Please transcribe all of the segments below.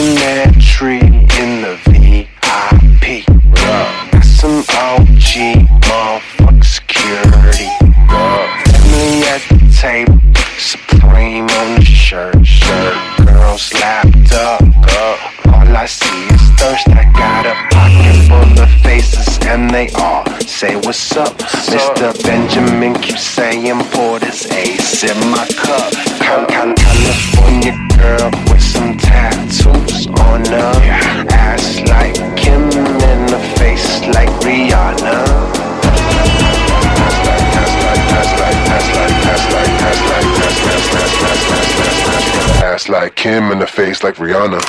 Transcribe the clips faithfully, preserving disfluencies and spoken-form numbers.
Smoking that tree in the V I P. Got some O G motherfucking security. Family at the table, Supreme on the shirt. Shirt, girls lapped up. All I see is thirst. I got a pocket full of faces, and they all say what's up. Mister Benjamin keeps saying pour this ace in my cup. Cal Cal California girl with some tattoos on her ass like Kim and the face like Rihanna. Ass like Kim in the face like Rihanna.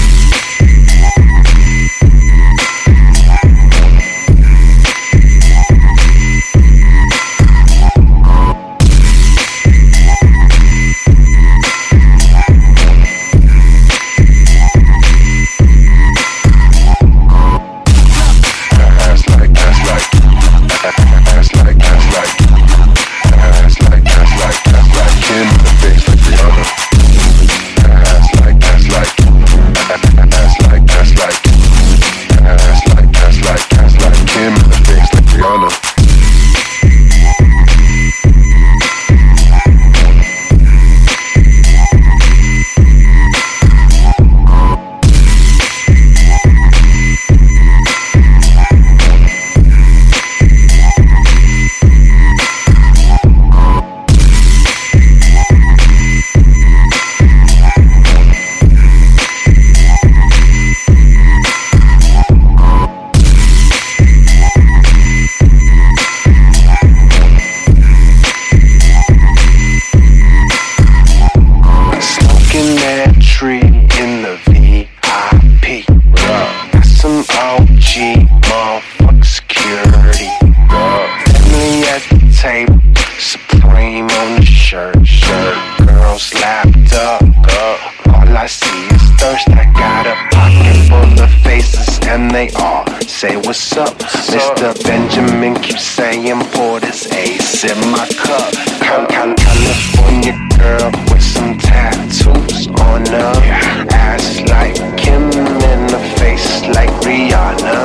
Say what's up, Mister Benjamin keeps saying pour this ace in my cup. Cal Cal California girl with some tattoos on her ass like Kim and the face like Rihanna.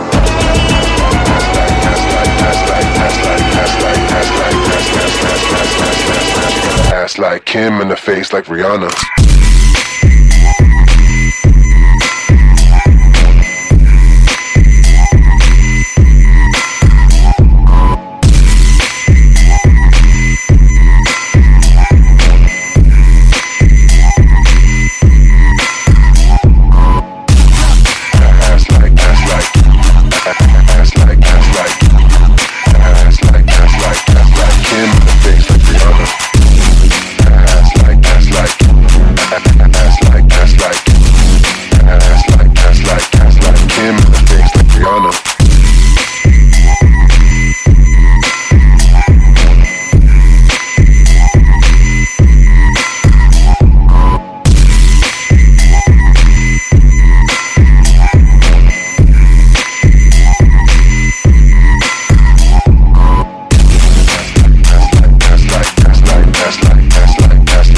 Ass like Kim in the face like Rihanna.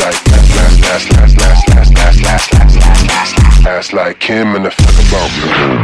Like Kim in the fucking ball.